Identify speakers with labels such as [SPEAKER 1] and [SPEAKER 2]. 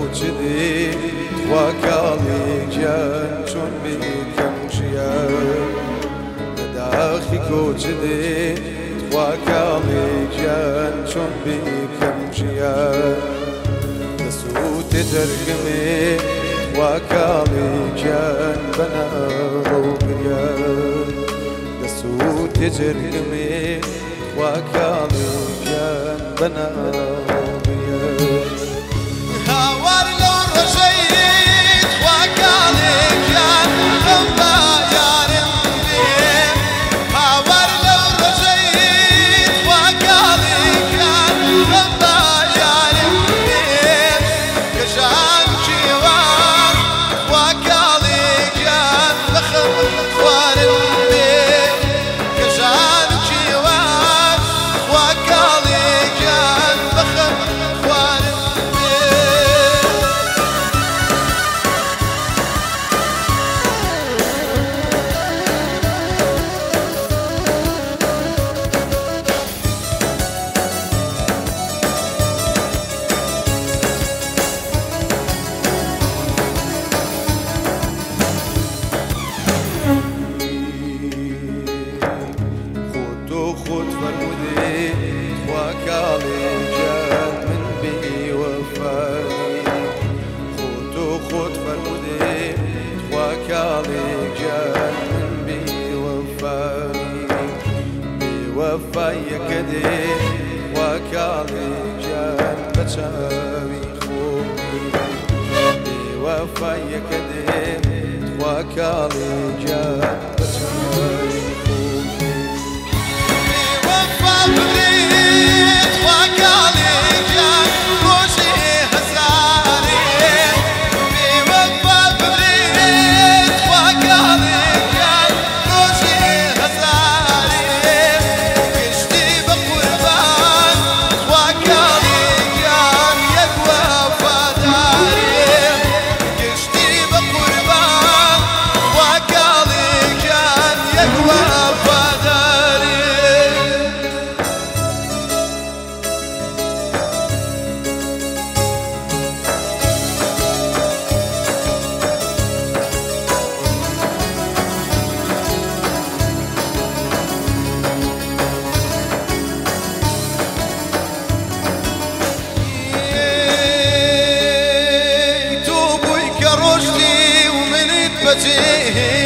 [SPEAKER 1] كوتشدي وكالي جان شون بكم شيا داخي كوتشدي وكالي جان شون بكم شيا دسوت ترقمي وكالي جان بنا روقيا دسوت ترقمي وكالي جان بنا روقيا
[SPEAKER 2] هاور لو رشيد وكالي جان رمضا يارم بيه هاور لو رشيد وكالي جان رمضا يارم بيه كشان شيوان وكالي جان بخم خوارم بيه كشان شيوان وكالي جان بخم خوارم
[SPEAKER 1] خود فرمودي وكالي جان من بي وفاني خود فرمودي وكالي جان من بي وفاني بوفاي كدي وكالي جان بتشاوي خوبي بوفاي كدي وكالي جان بتشاوي
[SPEAKER 2] بريد وكالي جان روشي هزاري بوفا بريد وكالي جان روشي هزاري كشتي بقربان وكالي جان يقوى فداري كشتي بقربان وكالي جان يقوى فداري ومن تبجيه